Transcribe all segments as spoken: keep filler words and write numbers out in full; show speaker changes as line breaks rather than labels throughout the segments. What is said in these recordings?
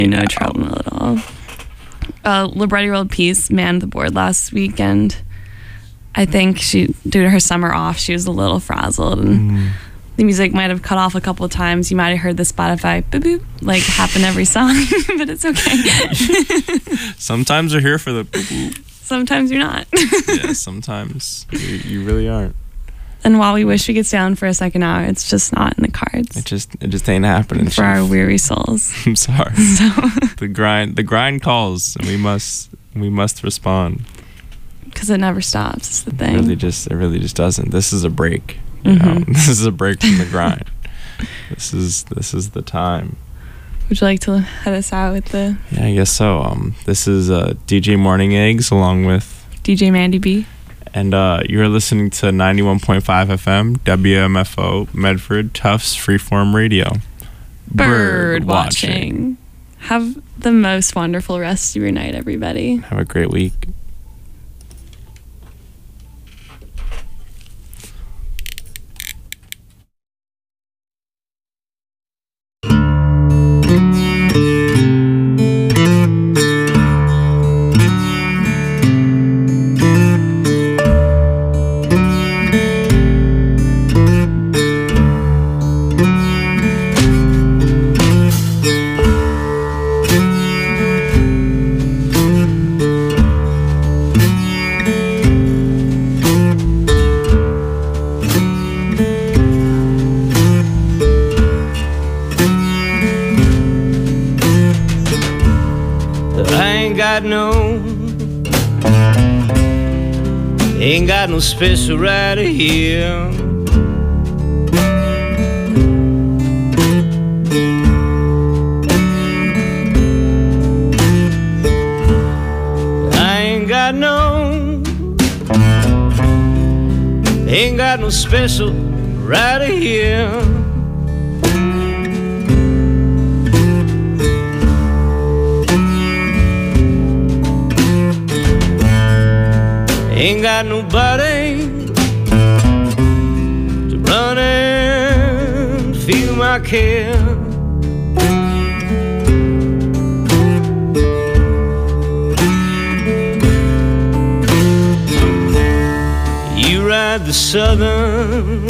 no trouble at all. Uh, Libretti World Peace manned the board last weekend. I think she, due to her summer off, she was a little frazzled, and mm. the music might have cut off a couple of times. You might have heard the Spotify boop boop like happen every song, but it's okay.
Sometimes we're here for the boop boop.
Sometimes you're not.
Yeah, sometimes you, you really aren't.
And while we wish we could stay on for a second hour, it's just not in the cards.
It just it just ain't happening
for our weary souls.
I'm sorry.
So
the grind the grind calls, and we must we must respond.
Because it never stops. It's the thing.
It really just it really just doesn't. This is a break. You
mm-hmm.
know? This is a break from the grind. This is this is the time.
Would you like to head us out with the?
Yeah, I guess so. Um, this is uh, D J Morning Eggs along with
D J Mandy B.
And uh, you're listening to ninety-one point five F M, W M F O, Medford, Tufts Freeform Radio.
Bird, Bird watching. watching. Have the most wonderful rest of your night, everybody.
Have a great week.
Ain't got no special right here. I ain't got no, ain't got no special right here. Ain't got nobody to run and feel my care. You ride the southern,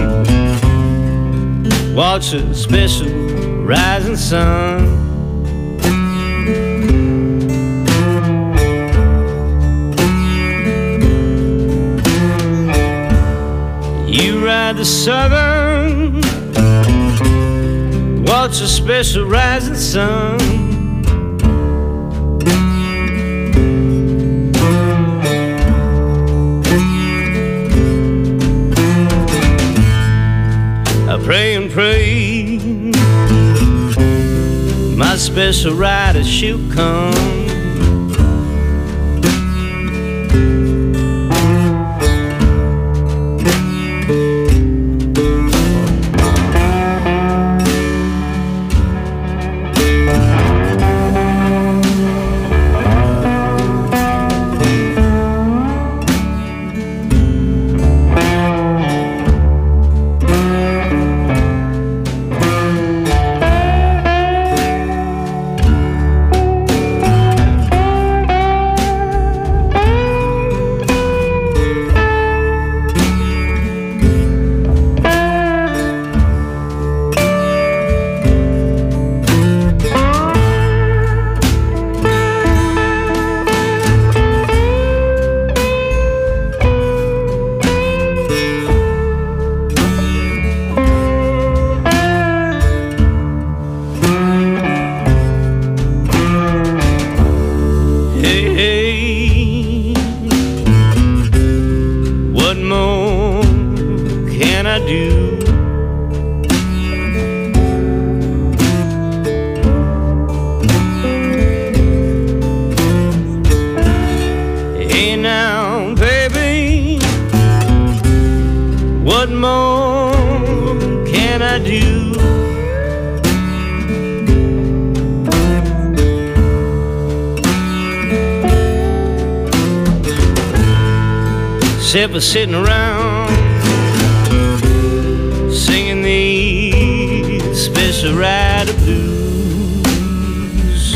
watch a special rising sun. You ride the southern, watch a special rising sun. I pray and pray my special rider she'll come. Except for sitting around singing these special rider blues.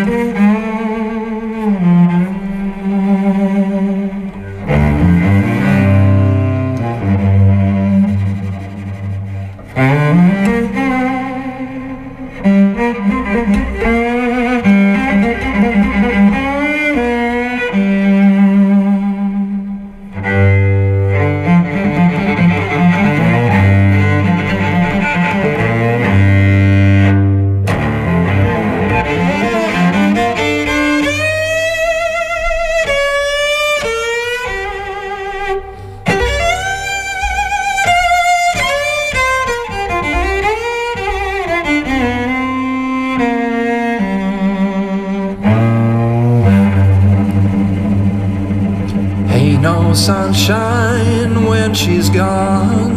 Sunshine when she's gone.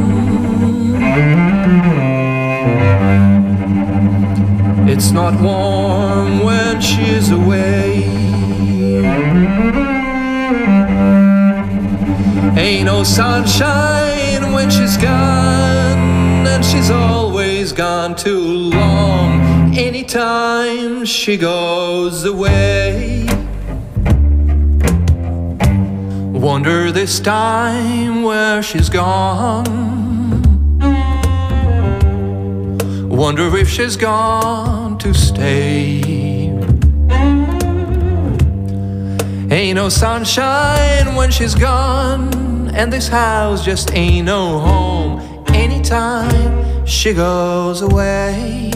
It's not warm when she's away. Ain't no sunshine when she's gone, and she's always gone too long. Anytime she goes away. Wonder this time where she's gone. Wonder if she's gone to stay. Ain't no sunshine when she's gone, and this house just ain't no home. Anytime she goes away.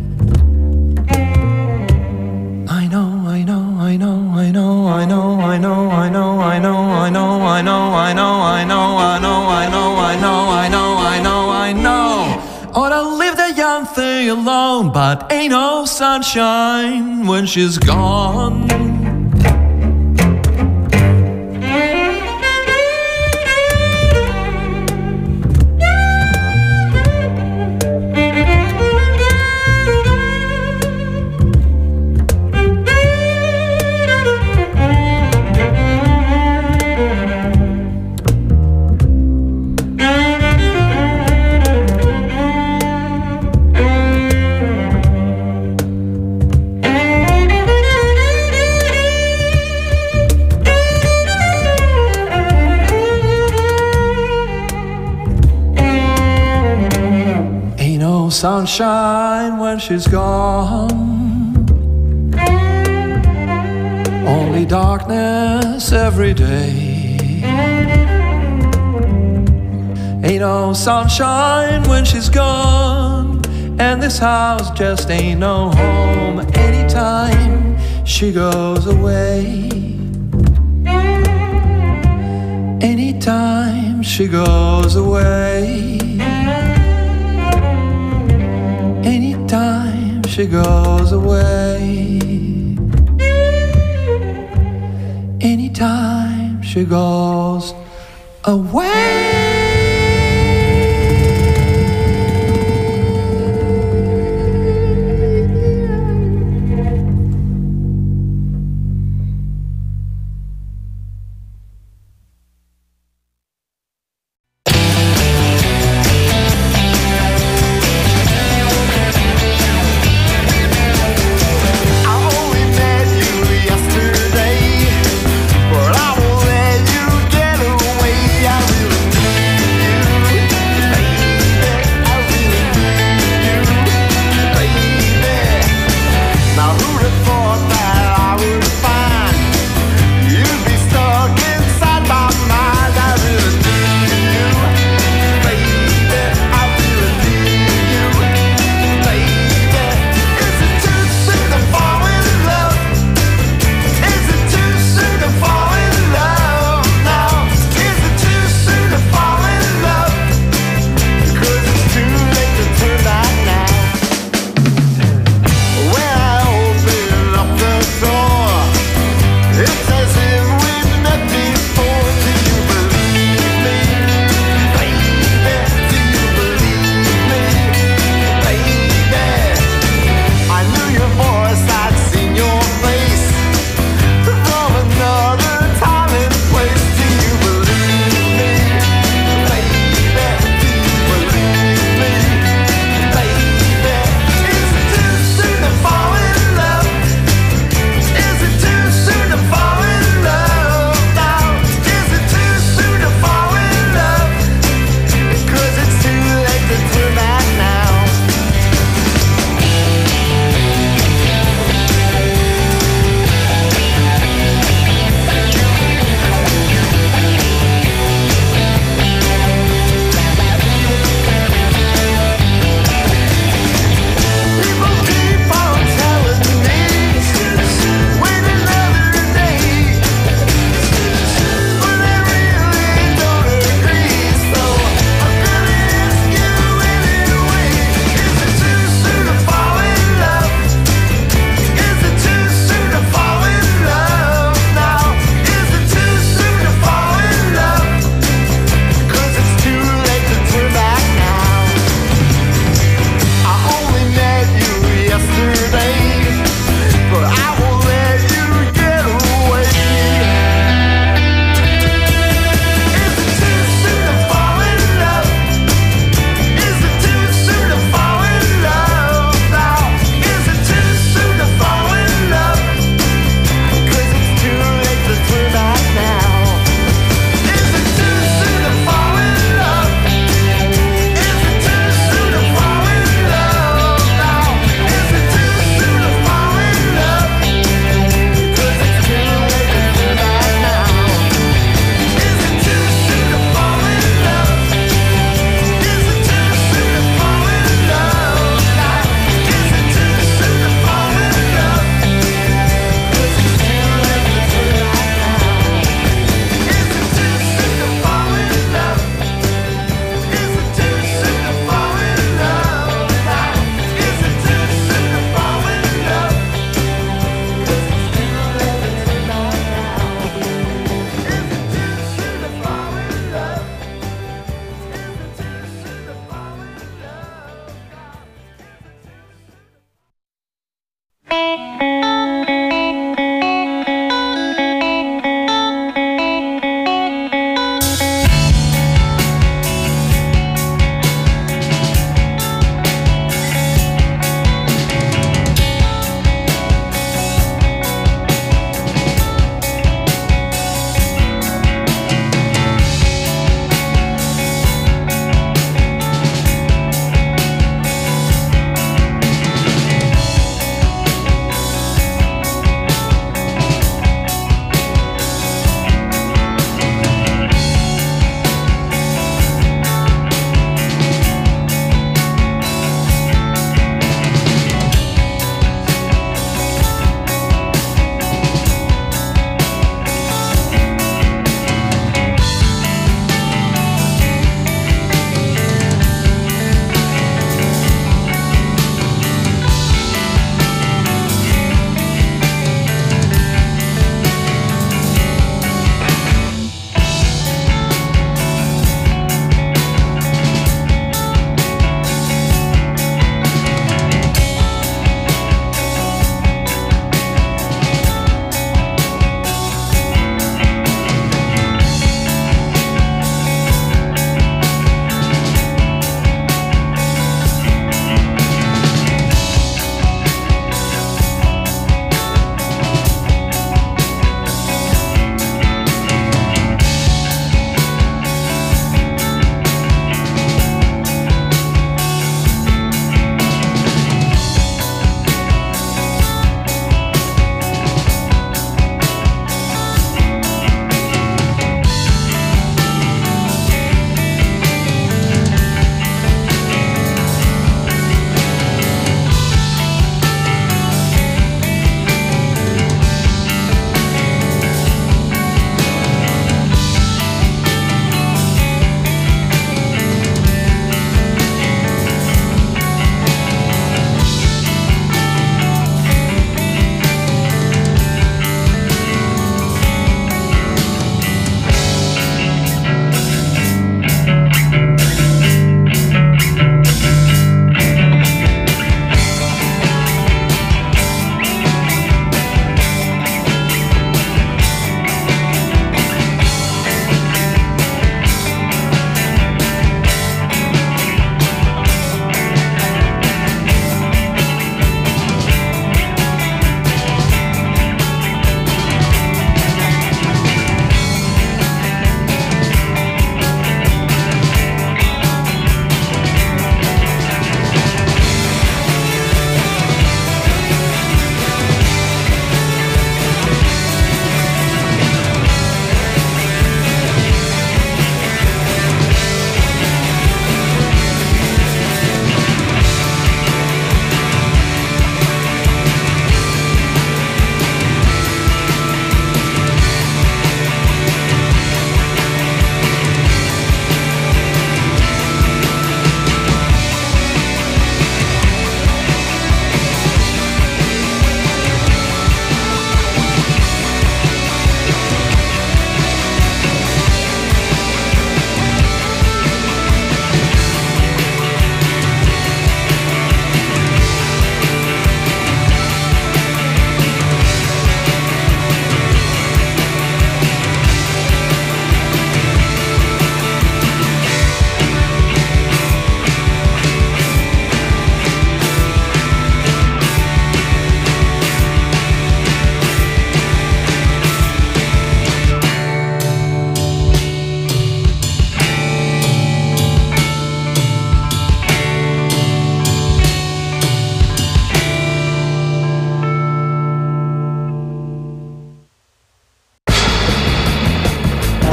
I know, I know, I know, I know, I know, I know, I know, I know, I know, I know, I know, I know, I know, I know, I know, I know, I know, I know. Ought to leave the young thing alone, but ain't no sunshine when she's gone. Sunshine when she's gone. Only darkness every day. Ain't no sunshine when she's gone, and this house just ain't no home. Anytime she goes away. Anytime she goes away. Anytime she goes away. Anytime she goes away.
But I won't let you get away. I will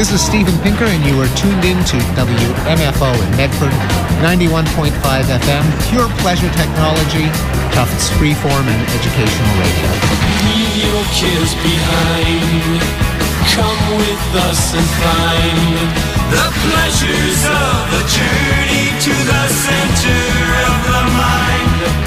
This is Steven Pinker, and you are tuned in to W M F O in Medford, ninety-one point five F M, pure pleasure technology, Tufts freeform and educational radio.
Leave your kids behind. Come with us and find the pleasures of the journey to the center of the mind.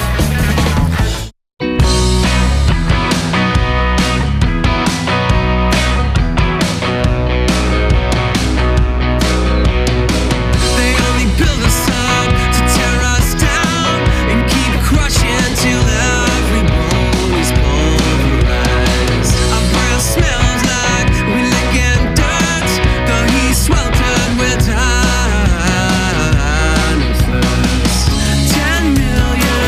Ten million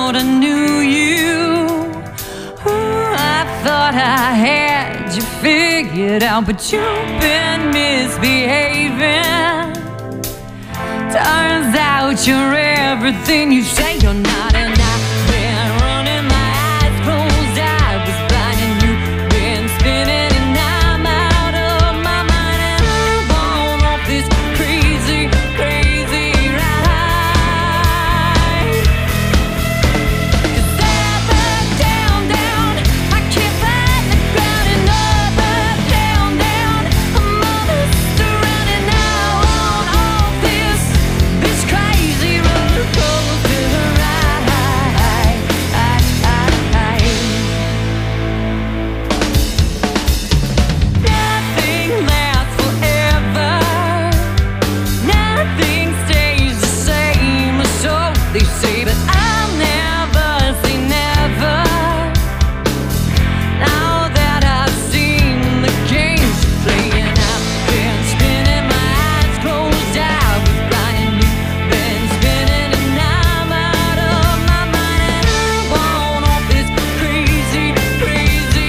thought I knew you. Ooh, I thought I had you figured out, but you've been misbehaving. Turns out you're everything you say you're not, and I've been running my eyes closed. I was blind and you've been spinning, and I'm out of my mind, and I'm on off this crazy, crazy ride. 'Cause up, up, down, down, I can't find the ground, and up, up, down, down, I'm on this around, and now on off this, this crazy roller coaster ride. Nothing lasts forever. Nothing stays the same, so they say, but I'll never say never. Now that I've seen the games you're playing, I've been spinning my eyes closed. I was blind and you've been spinning, and I'm out of my mind, and I'm on off this crazy, crazy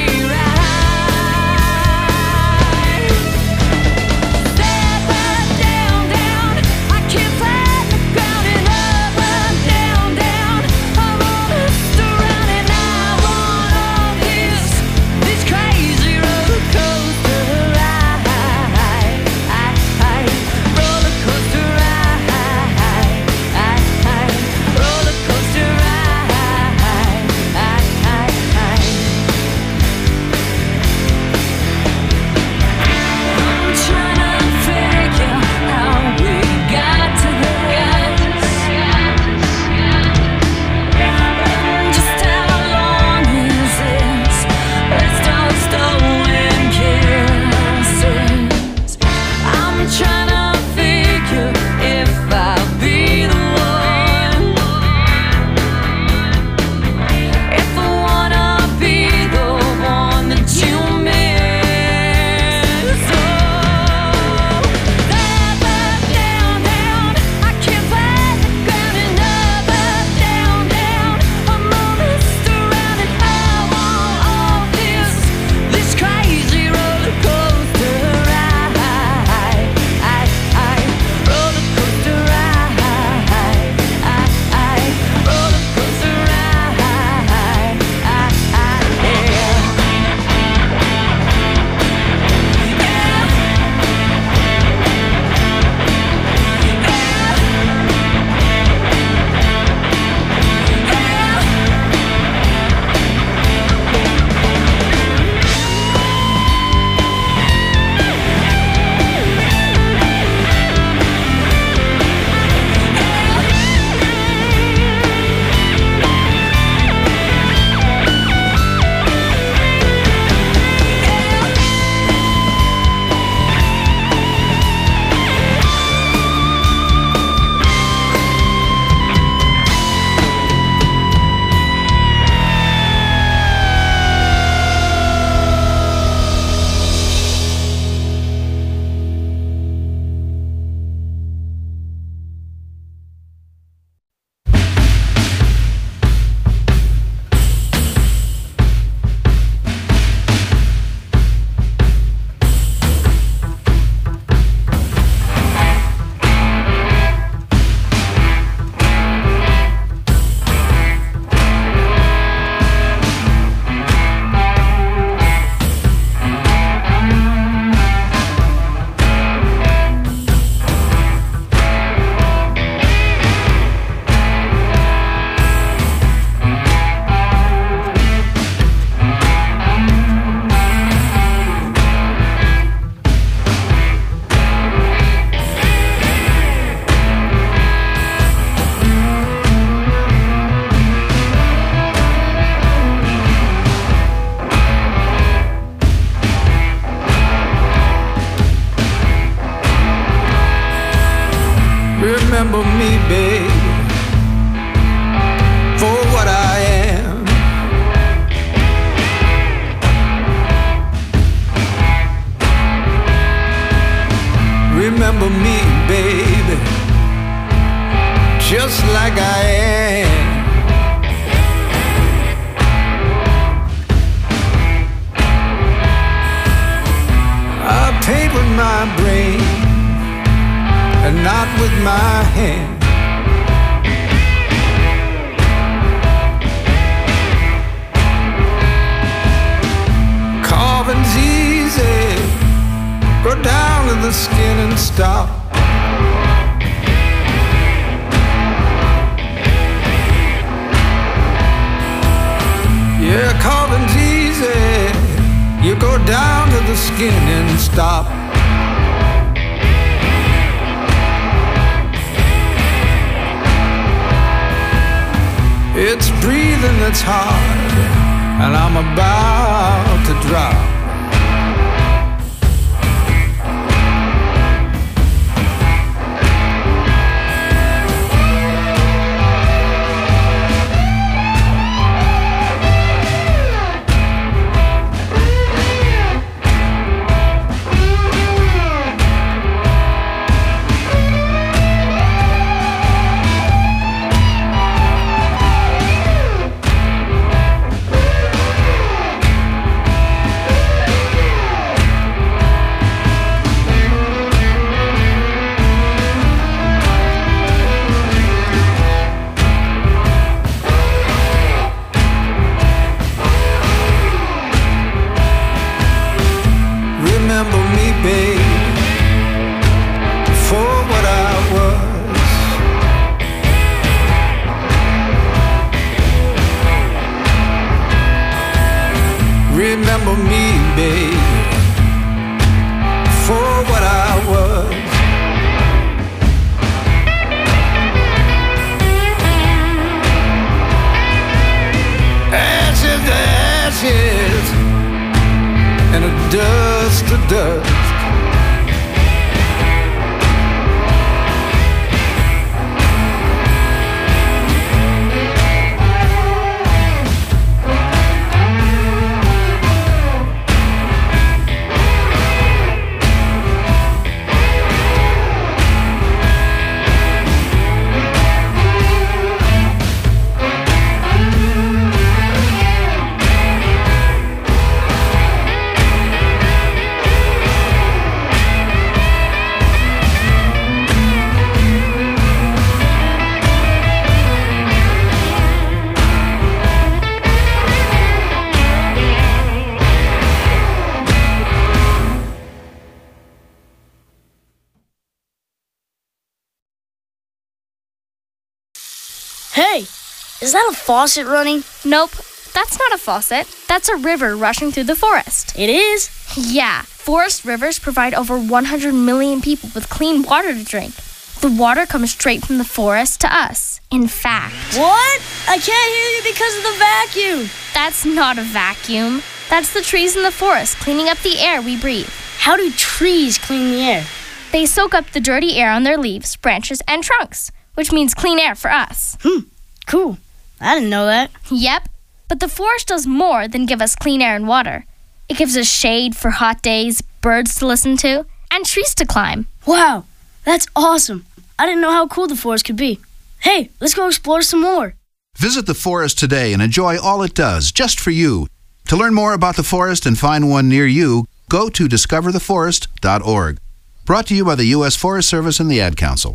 ride. Up, up, down, down, I can't find the ground, and up, up, down, down, I'm on this around, and I'm on all this, this crazy roller coaster ride. Roller coaster ride. Roller coaster ride. I'm trying to figure how we got to this. Just how long is this? List of stolen kisses. I'm trying to figure if I'll be the one. If I wanna be the one that you miss. Oh, up, up, down, down, I can't find the ground, and up, up, down, down, I'm on this around, and I'm on all this, this crazy roller coaster ride. Roller coaster ride. Roller coaster ride.
Remember me, babe, for what I am. Remember me, baby, just like I am. with my brain and not with my hand. Carving's easy, go down to the skin and stop. Yeah, carving's easy, you go down to the skin and stop. It's breathing that's hard, and I'm about to drop. Remember me, babe, for what I was. Remember me, babe, for what I was. Ashes to ashes, and a dust to dust.
Hey, is that a faucet running?
Nope, that's not a faucet. That's a river rushing through the forest.
It is?
Yeah, forest rivers provide over one hundred million people with clean water to drink. The water comes straight from the forest to us. In fact...
What? I can't hear you because of the vacuum.
That's not a vacuum. That's the trees in the forest cleaning up the air we breathe.
How do trees clean the air?
They soak up the dirty air on their leaves, branches, and trunks, which means clean air for us.
Hmm, cool. I didn't know that.
Yep, but the forest does more than give us clean air and water. It gives us shade for hot days, birds to listen to, and trees to climb.
Wow, that's awesome. I didn't know how cool the forest could be. Hey, let's go explore some more.
Visit the forest today and enjoy all it does, just for you. To learn more about the forest and find one near you, go to discover the forest dot org. Brought to you by the U S Forest Service and the Ad Council.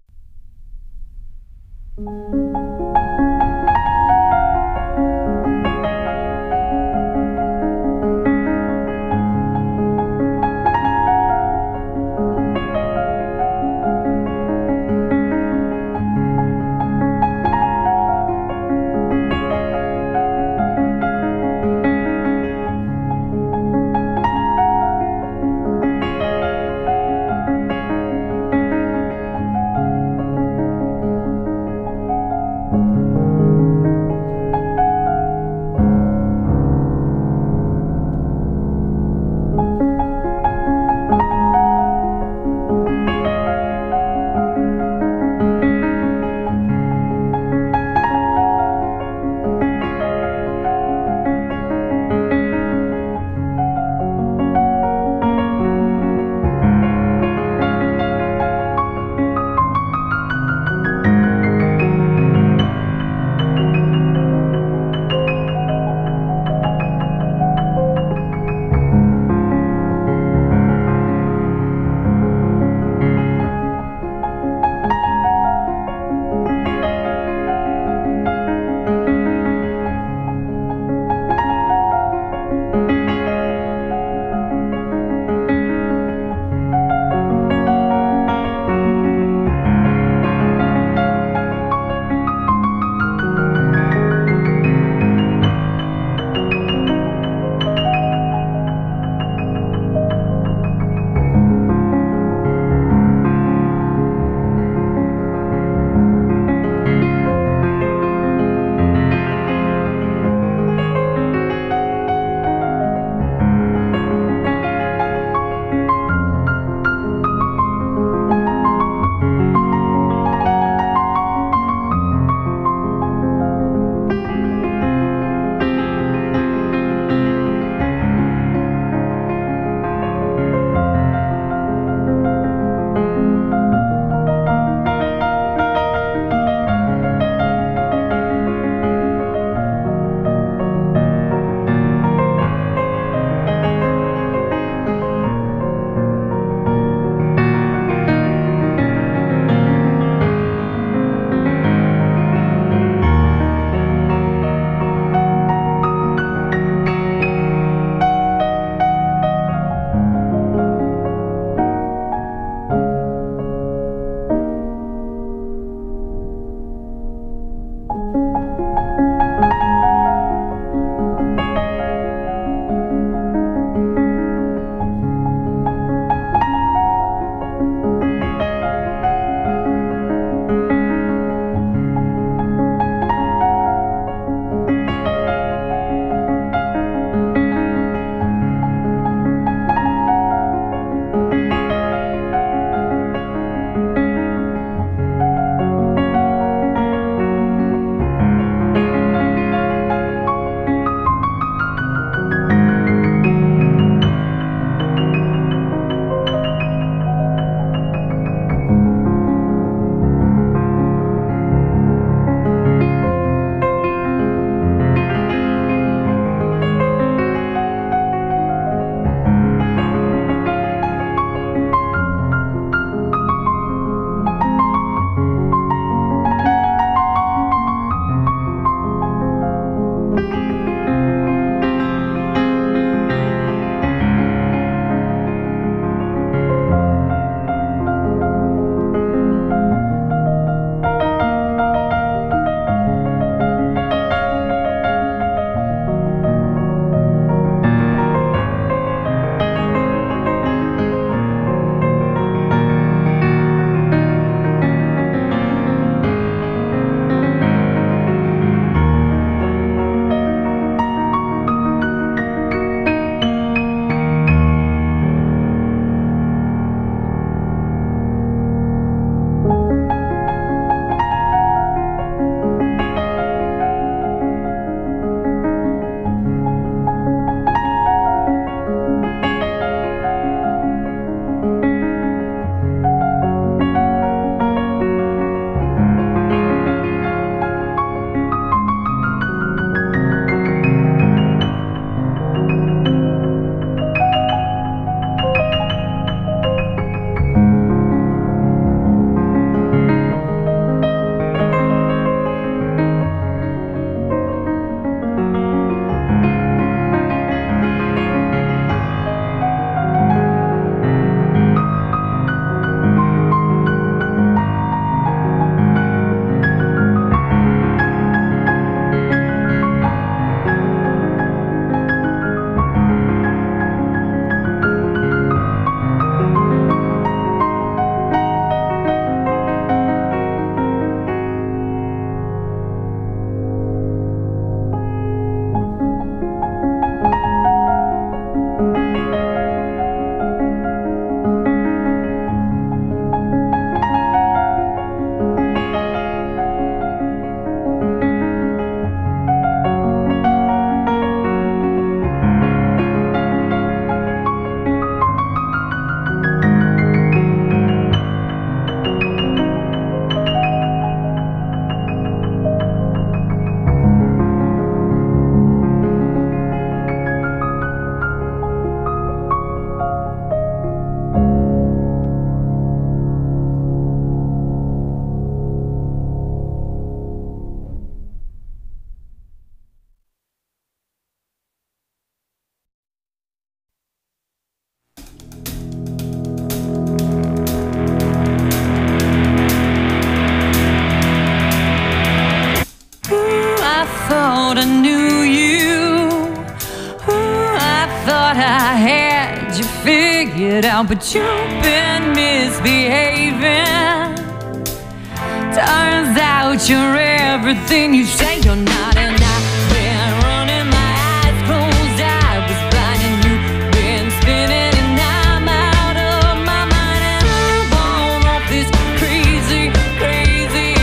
thought I knew you. Ooh, I thought I had you figured out, but you've been misbehaving. Turns out you're everything you say you're not, and I've been running my eyes closed. I was blind and you've been spinning, and I'm out of my mind, and I'm on off this crazy, crazy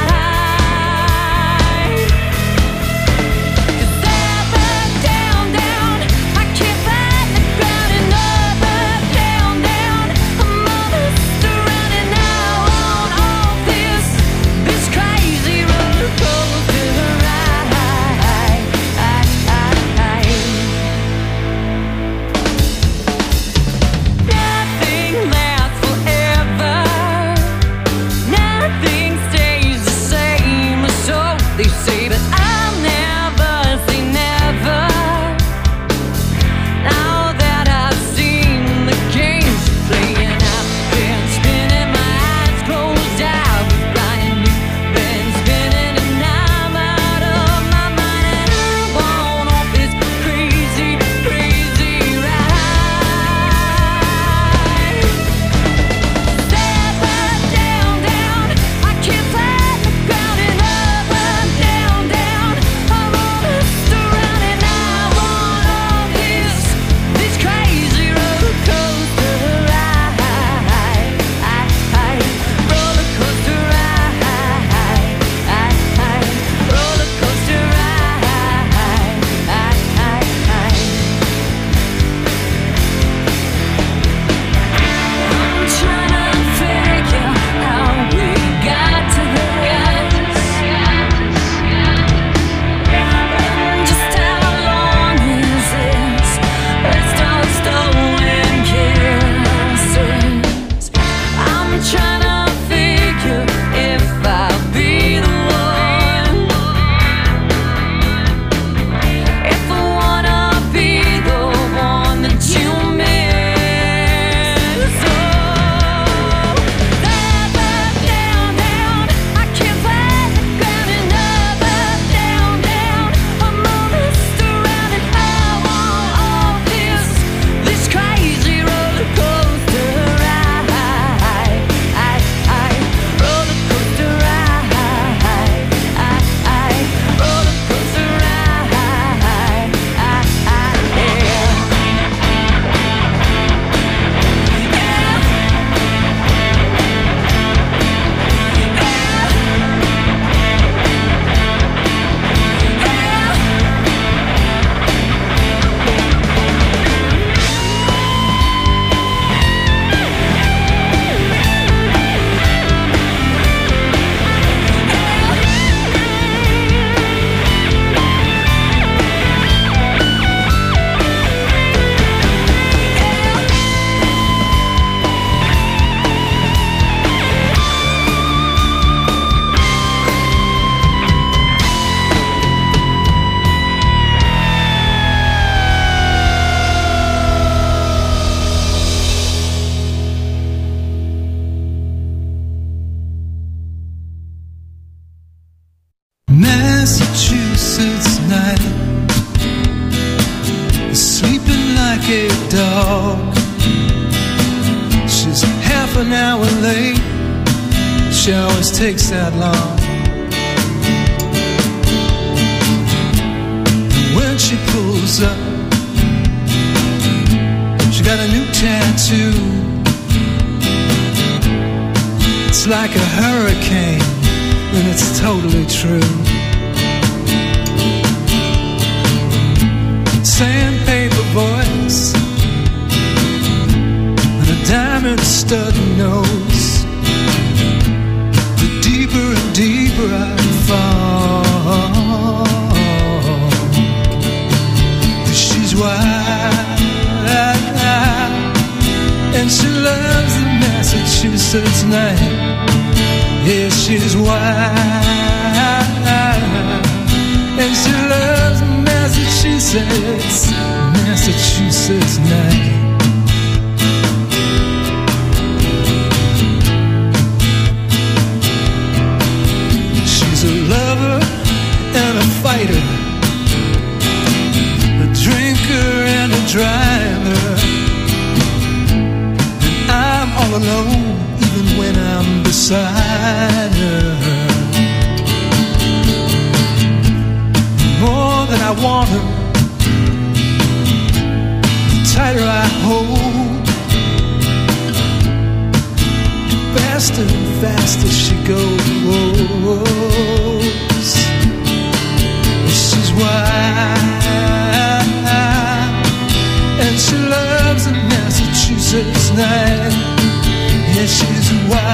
ride. 'Cause up, up, down, down, I can't find the ground, and up, up, down, down, I'm all this around, and now on off this, this crazy roller coaster ride. Nothing lasts forever. Nothing stays the same, so they say, but I'll never say never. Now that I've seen the games you play, and I've been spinning my eyes closed, I was blind and you've been spinning, and I'm out of my mind, and I'm on off this crazy, crazy ride. Up, up, down, down, I can't find the ground, and up, up, down, down, I'm all messed around, and I'm on all this, this crazy roller coaster ride. Roller coaster ride. Roller coaster ride. I'm trying to figure how we got to this. Just how long is this? Let's start stolen kisses. I'm trying to figure if I'll be the one. If I wanna be the one that you miss. Oh, up, up, down, down, I can't find the ground, and up, up, down, down, I'm all messed around, and I want all this, this crazy roller coaster ride. Roller coaster ride. Roller coaster ride.
Massachusetts night, sleeping like a dog. She's half an hour late. She always takes that long. When she pulls up, she got a new tattoo. It's like a hurricane, and it's totally true. Sandpaper voice and a diamond stud nose. The deeper and deeper I fall, she's wild, and she loves the Massachusetts night. Yeah, she's wild, and she loves Massachusetts, Massachusetts night. She's a lover and a fighter, beside her. More than I want her, the tighter I hold. Faster and faster she goes. She's wild, and she loves a Massachusetts night. Yeah, she's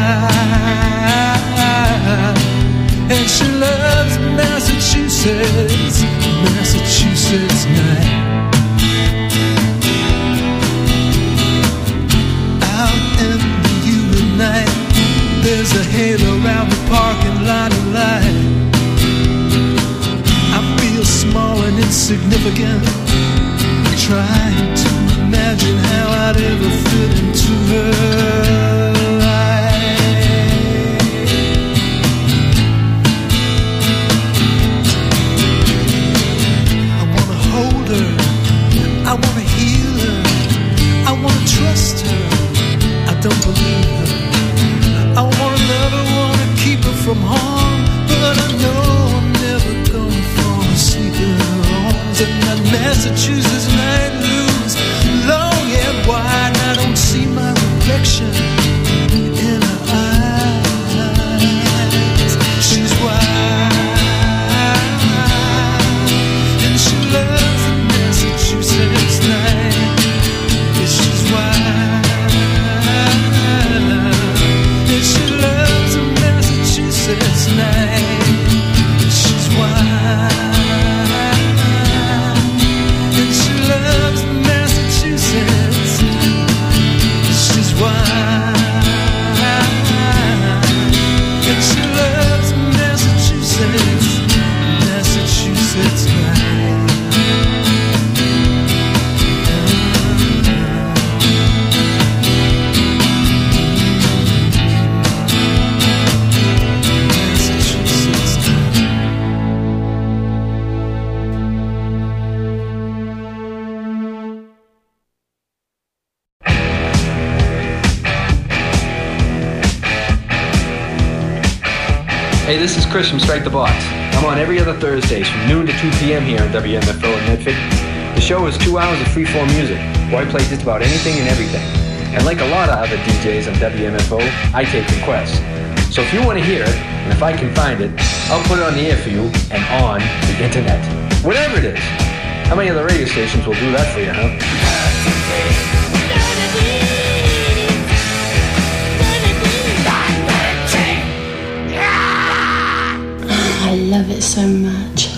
wild, and she loves Massachusetts, Massachusetts night. Out in the U at night, there's a halo around the parking lot of light. I feel small and insignificant, trying to imagine how I'd ever fit into her life. I wanna hold her, I wanna heal her, I wanna trust her, I don't believe her. I wanna love her, wanna keep her from harm, but I know I'm never gonna fall asleep in her arms. And that Massachusetts night looms long and wide, and I don't see my reflection in her eyes. She's wild, and she loves the Massachusetts night. Yeah, she's wild, and she loves the Massachusetts night. She's wild, and she loves Massachusetts. She's wild, and she loves Massachusetts, Massachusetts night. Massachusetts night.
Hey, this is Chris from Strike the Box. I'm on every other Thursdays from noon to two p.m. here on W M F O in Medford. The show is two hours of freeform music, where I play just about anything and everything. And like a lot of other D Js on W M F O, I take requests. So if you want to hear it, and if I can find it, I'll put it on the air for you and on the internet. Whatever it is. How many other radio stations will do that for you, huh?
I love it so much.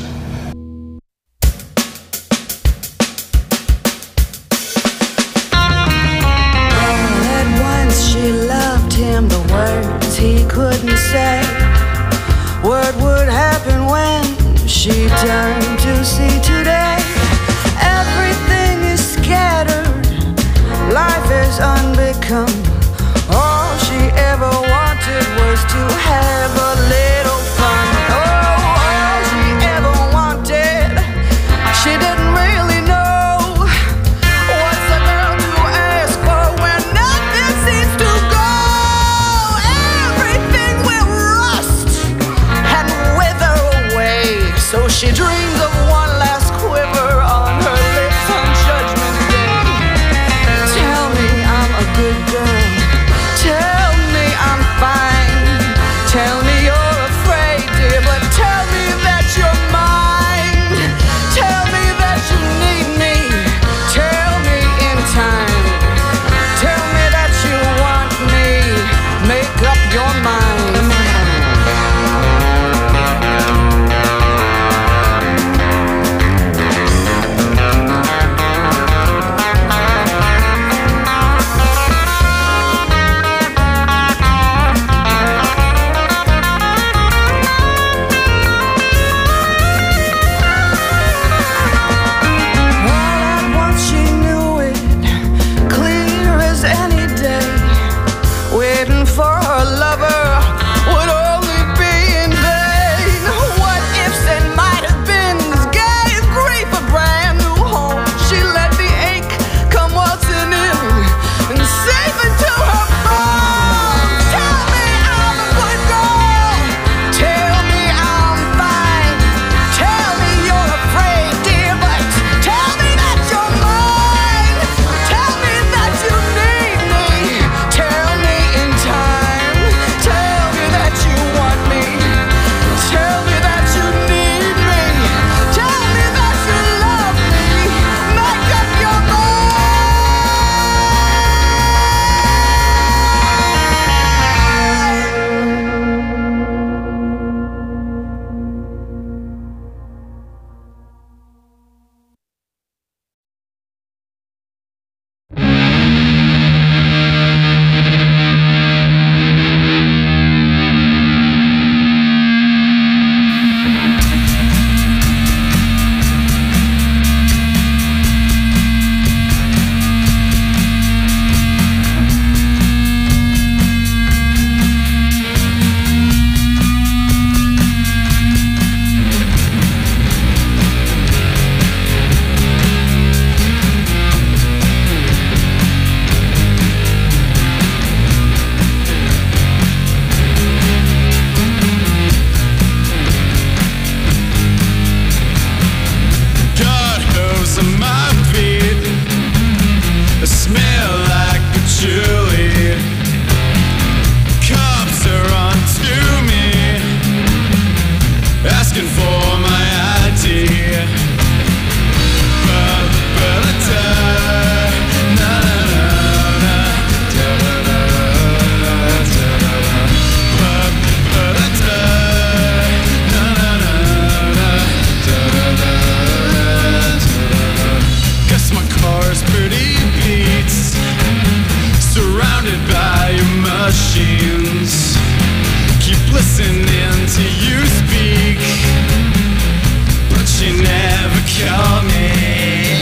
All at once she loved him, the words he couldn't say. What would happen when she turned to see today? Everything is scattered, life is unbecome. All she ever wanted was to have a little fun. Oh, all she ever wanted, she didn't really know. What's a girl to ask for when nothing seems to go? Everything will rust and wither away. So she dreams of one last quiver on her lips on Judgment Day. Tell me I'm a good girl. Tell me I'm fine. Tell me you're afraid, dear, but tell me that you're mine. Tell me that you need me. Tell me in time. Tell me that you want me. Make up your mind. Safe into her bones. Tell me I'm
machines keep listening to you speak, but you never call me.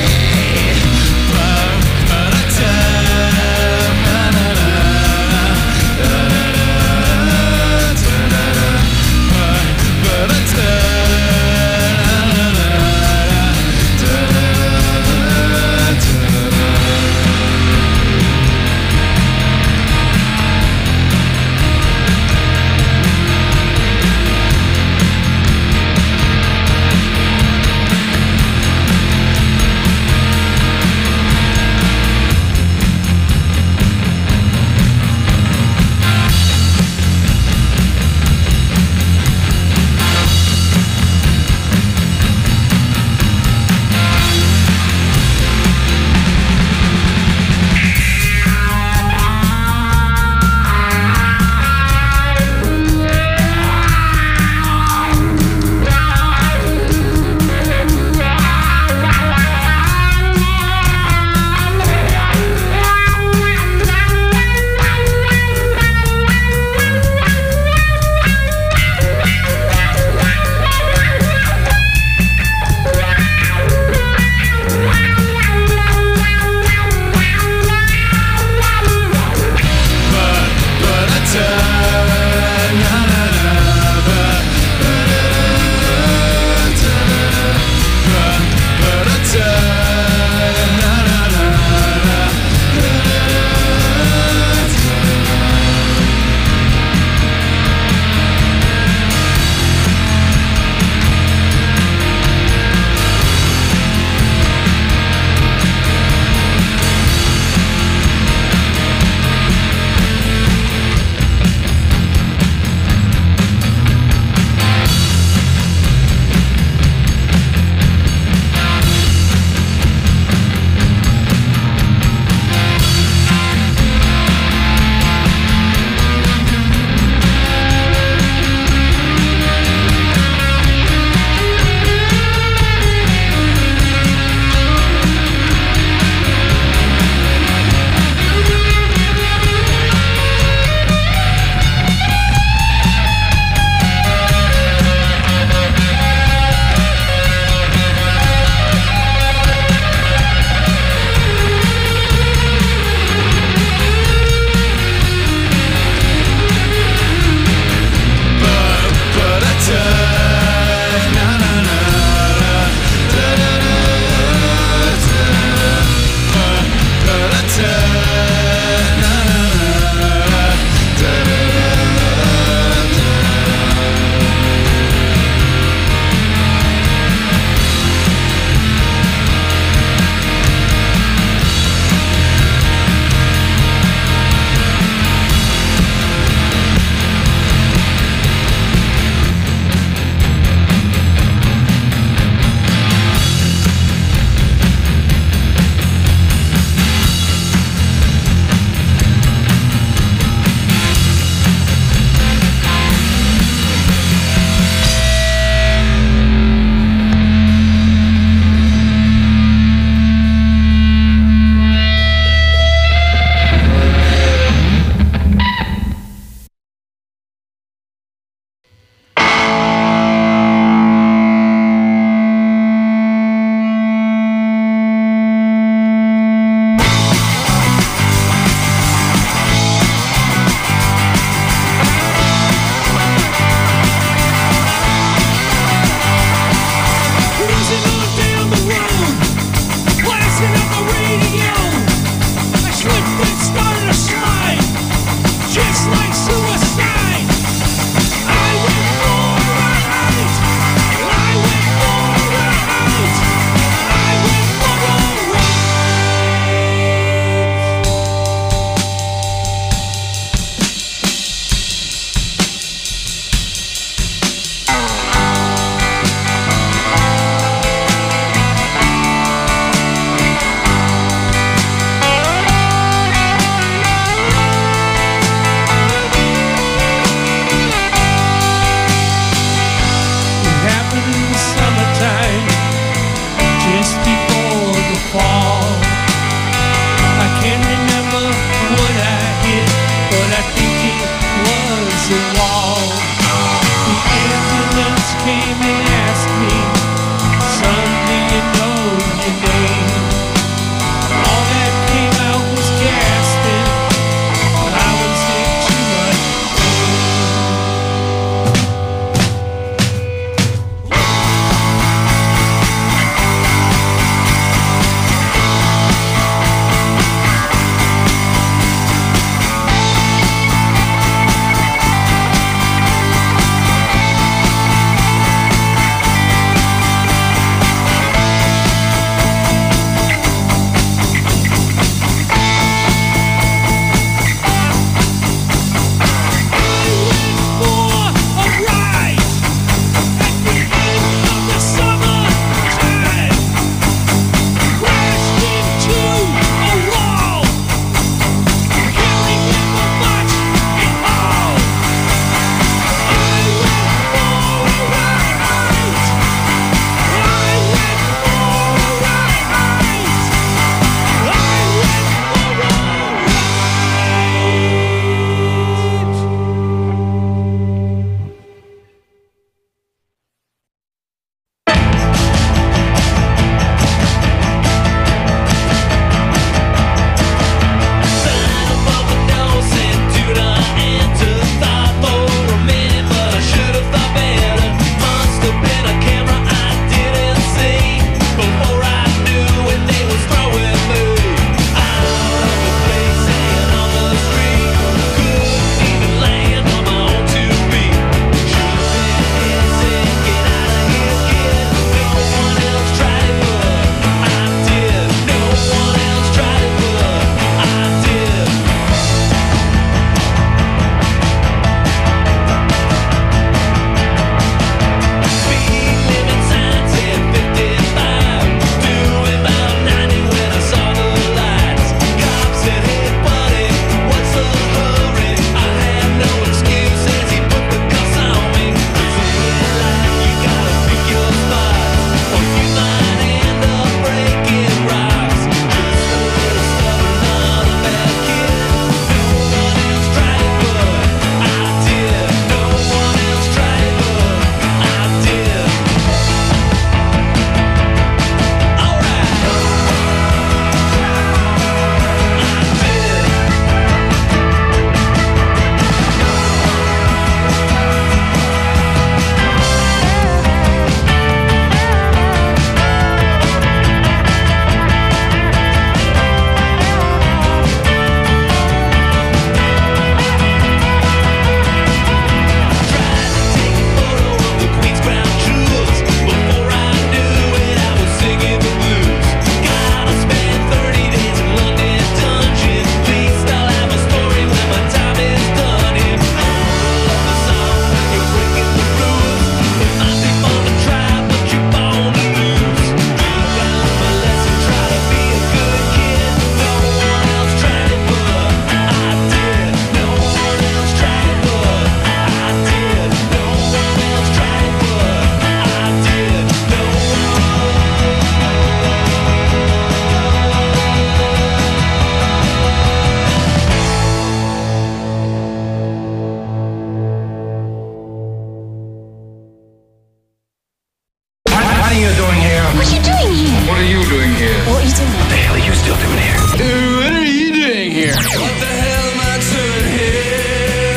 What you doing?